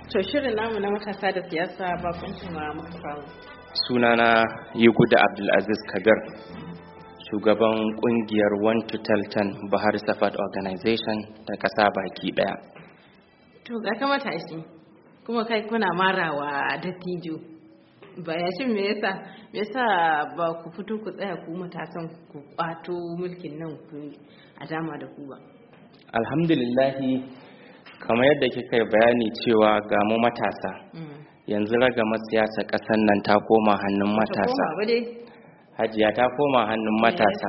To shirin namu na matasa da siyasa bakuncin ma muka samu. Sunana Yuguda Abdulaziz Kabir, shugaban kungiyar One to Telton Buhari Support Organization ta kasa baki daya. To ga ka matashi kuma kai kuna marawa dattijo. Bayashin me yasa ba ku fito ku tsaya ku matasan ku kwato mulkin nan ku a dama da ku ba? Alhamdulillahi, kamar yadda kika bayani cewa ga mu matasa yanzu ragamar siyasa ƙasar nan ta koma hannun matasa. Hajiya ta koma hannun matasa.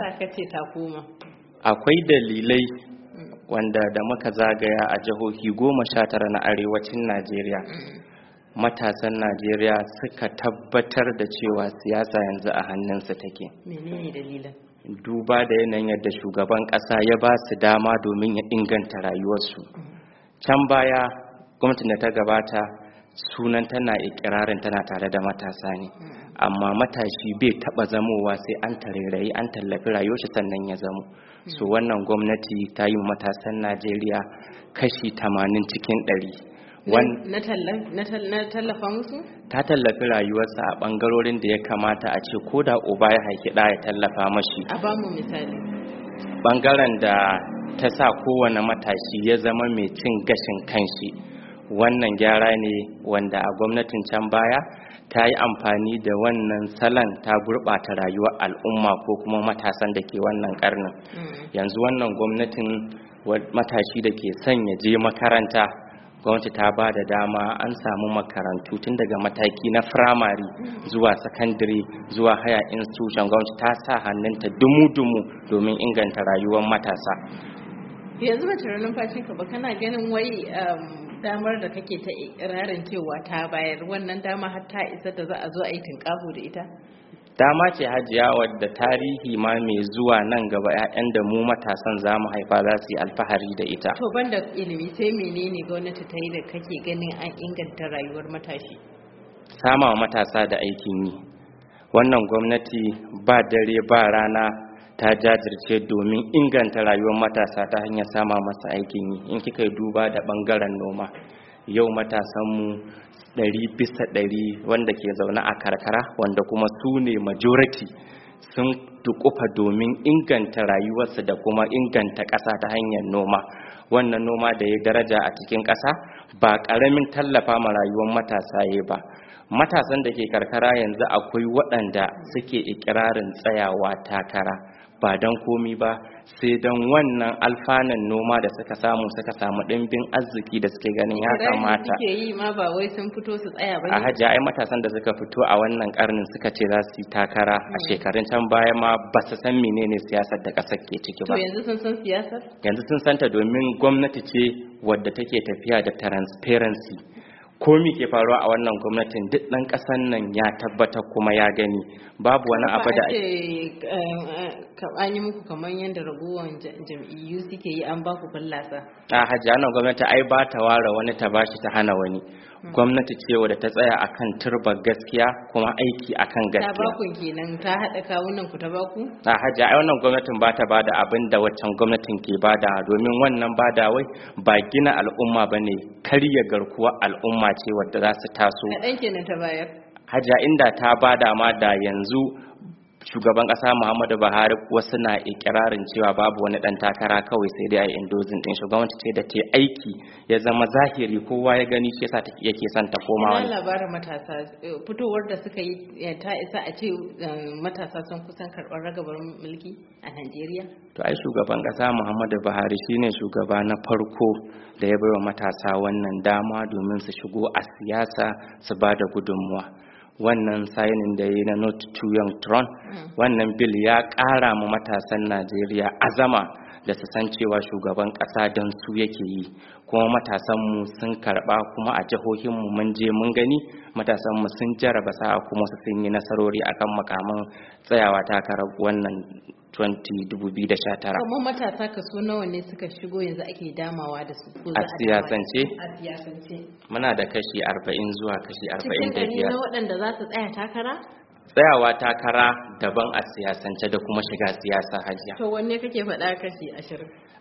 Akwai dalilai wanda da muka zagaya a jihohi 19 na arewacin Najeriya. Matasan Najeriya suka tabbatar da cewa siyasa yanzu a hannunsu take. Menene dalilin? Duba da yanayin yadda shugaban ƙasa ya ba su dama domin ya inganta rayuwarsu. Can baya gwamnatin da ta gabata sunan tana ikirarin tana tare da matasa ne, amma matashi bai taba zamowa sai an tarairayi an tallafi rayuwar shi sannan ya zamo. So wannan gwamnati ta yi matasan Najeriya kashi 80 cikin 100. Na tallafa musu? Ta tallafi rayuwarsa a bangarorin da ya kamata a ce ko da uba ya haiki da ya tallafa mashi. A ba mu misali. Bangaren da ta sa kowane matashi ya zama mai cin gashin kanshi, wannan gyara ne wanda a gwamnatin can baya ta yi amfani da wannan salon ta gurɓata rayuwar al'umma ko kuma matasan da ke wannan karnin. Yanzu wannan gwamnatin matashi da ke son ya je makaranta, gwamnati ta ba da dama an samu makarantu tun daga mataki na firamare zuwa sakandare zuwa haya institution. Gwamnati ta sa hannunta dumu-dumu domin inganta rayuwar matasa. Yanzu ba cire numfashin ka ba, kana ganin wai damar da kake ta ikirarin cewa ta bayar, wannan dama har ta isa da za a zo a yi tinkaho da ita? Dama ce Hajiya wadda tarihi ma mai zuwa nan gaba 'ya'yan da mu matasan za mu haifa za su yi alfahari da ita. To banda ilimi sai menene gwamnati ta yi da kake ganin an inganta rayuwar matashi? Sama wa matasa da aikin yi. Wannan gwamnati ba dare ba rana ta jajirce domin inganta rayuwar matasa ta hanyar sama masa aikin yi. In kika yi duba da bangaren noma, yau matasanmu 100% wanda ke zaune a karkara, wanda kuma su ne majority, sun dukufa domin inganta rayuwarsu da kuma inganta ƙasa ta hanyar noma. Wannan noma da ya daraja a cikin ƙasa ba ƙaramin tallafa ma rayuwar matasa ya ba. Matasan da ke karkara yanzu akwai waɗanda suke ikirarin tsayawa takara ba don komi ba sai don wannan alfanan noma da suka samu ɗimbin arziki da suke ganin ya kamata. Suke yi ma ba wai sun fito su tsaya ba ne. A Hajiya, ai matasan da suka fito a wannan karnin suka ce za su yi takara a shekarun can baya ma ba su san menene siyasar da ƙasar ke ciki ba. To yanzu sun san siyasar? Yanzu sun santa domin gwamnati ce wadda take tafiya da transparency. Komi ke faruwa a wannan gwamnatin duk ɗan ƙasan nan ya tabbata kuma ya gani. Babu wani abu da an yi muku kamar yadda ragowar jam'iyyu suke yi, an ba ku fallasa. A Hajiya, wannan gwamnati ai ba ta ware wani ta bashi ta hana wani. Gwamnati ce wadda ta tsaya akan turbar gaskiya kuma aiki akan gaskiya. Ta baku kenan, ta haɗa kawunan ku ta baku? A Hajiya, ai wannan gwamnatin ba ta bada abin da waccan gwamnatin ke bada, domin wannan badawai ba gina al'umma bane, karya garkuwar al'umma ce wadda za su taso. Kaɗan kenan ta bayar. Hajiya, inda ta bada ma da yanzu shugaban kasa Muhammadu Buhari wasu na ikirarin cewa babu wani dan takara, kawai sai dai a endozin din shugabanci ce da ce aiki ya zama zahiri kowa ya gani, shi yasa yake son ta koma wani. Labarin matasa fitowar da suka yi ta isa a ce matasa sun kusan karɓar ragabar mulki a Najeriya? To ai shugaban kasa Muhammadu Buhari shine shugaba na farko da ya baiwa matasa wannan dama domin su shigo a siyasa su ba da gudunmuwa. Wannan sainin da ya na not too young tron, wannan bil ya ƙara ma matasan Najeriya azama da su san cewa shugaban ƙasa don su yake yi, kuma matasanmu sun karɓa, kuma a jihohinmu mun je mun gani matasanmu sun jaraba sa'a kuma su sun yi nasarori akan makaman tsayawa takarar wannan 2019. Kamar matasa kaso nawa ne suka shigo yanzu ake damawa da su? A siyasance muna da kashi 40 zuwa kashi 45. Cikin na waɗanda za su tsaya takara? Tsayawa takara daban a siyasance da kuma shiga siyasa, Hajiya. To wanne kake faɗa kashi 20?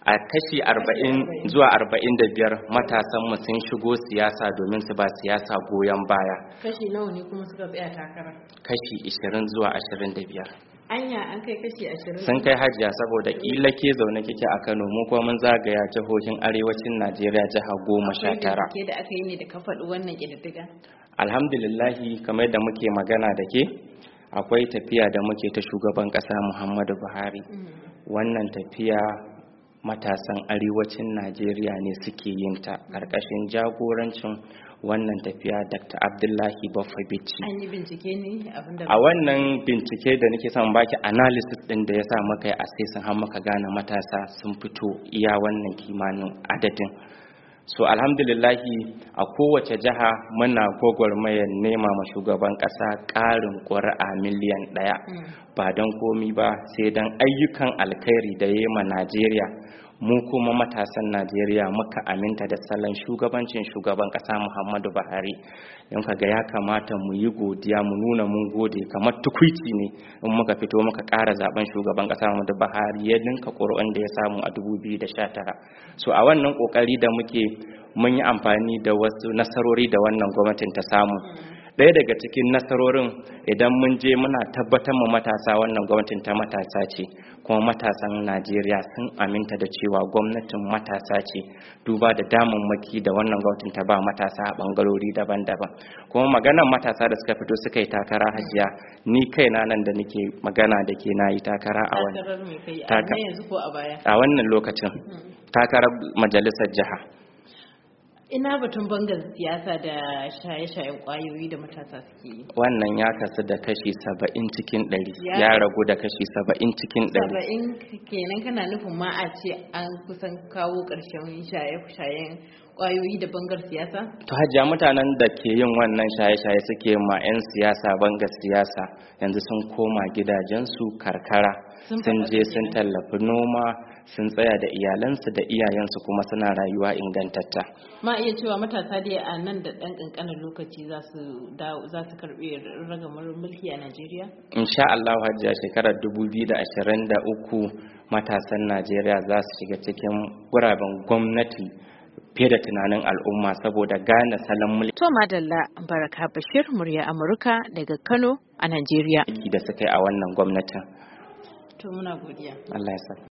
a kashi 40 zuwa 45 matasanmu sun shigo siyasa domin su ba siyasa goyon baya. Kashi nawa ne kuma suka tsaya takara? Kashi 20 zuwa 25. Anya an kai kashi 20? Sun kai hajiya, saboda kila ke zaune kike a Kano, mu kuma mun zagaya jihohin arewacin Najeriya jiha 19. Ke da aka yi ne da ka faɗi wannan ƙididdiga? Alhamdulillahi, kamar da muke magana da ke, akwai tafiya da muke ta shugaban ƙasa Muhammadu Buhari. Wannan tafiya matasan arewacin Najeriya ne suke yin ta ƙarƙashin jagorancin wannan tafiya Dr. Abdullahi Baffa Bichi. An yi bincike ne a wannan bincike da nake son baki analysis din da ya sa maka assessing har muka gane matasa sun fito iya wannan kimanin adadin. So alhamdulillahi, a kowace jiha muna gwagwarmayar nema ma shugaban ƙasa ƙarin ƙuri'a miliyan 1 ba don komi ba sai don ayyukan alkhairi da ya yi ma Najeriya. Mu kuma matasan Najeriya muka aminta da salon shugabancin shugaban ƙasa Muhammadu Buhari. Don kaga ya kamata mu yi godiya, mu nuna mun gode, kamar tukwici ne in muka fito muka ƙara zaben shugaban ƙasa Muhammadu Buhari ya ninka ƙuri'un da ya samu a 2019. So a wannan ƙoƙari da muke, mun yi amfani da wasu nasarori da wannan gwamnatin ta samu. Ɗaya daga cikin nasarorin, idan mun je muna tabbatar mu matasa wannan gwamnatin ta matasa ce, kuma matasan Najeriya sun aminta da cewa gwamnatin matasa ce, duba da damammaki da wannan gwamnatin ta ba matasa a bangarori daban-daban. Kuma maganar matasa da suka fito suka yi takara, hajiya, ni kaina nan da nake magana da ke na yi takara a wannan lokacin, takarar majalisar jiha. Ina batun bangar siyasa da shaye-shayen kwayoyi da matasa suke yi? Wannan ya kasu da kashi 70 cikin 100, ya ragu da kashi 70 cikin 100. 70 kenan kana nufin ma a ce an kusan kawo ƙarshen shaye-shayen kwayoyi da bangar siyasa? To hajiya, mutanen da ke yin wannan shaye-shaye suke ma 'yan siyasa bangar siyasa yanzu sun koma gidajensu karkara, sun je sun tallafi noma, sun tsaya da iyalansu da iyayensu kuma suna rayuwa ingantatta. Ma iya cewa matasa dai a nan da ɗan ƙanƙanin lokaci za su karɓi ragamar mulki a Najeriya? Insha Allah hajiya, shekarar 2023 matasan Najeriya za su shiga cikin guraben gwamnati fiye da tunanin al'umma saboda gane salon mulki. To madalla, Baraka Bashir, murya Amurka daga Kano a Najeriya. Da suka yi a wannan gwamnatin. To muna godiya. Allah ya sa.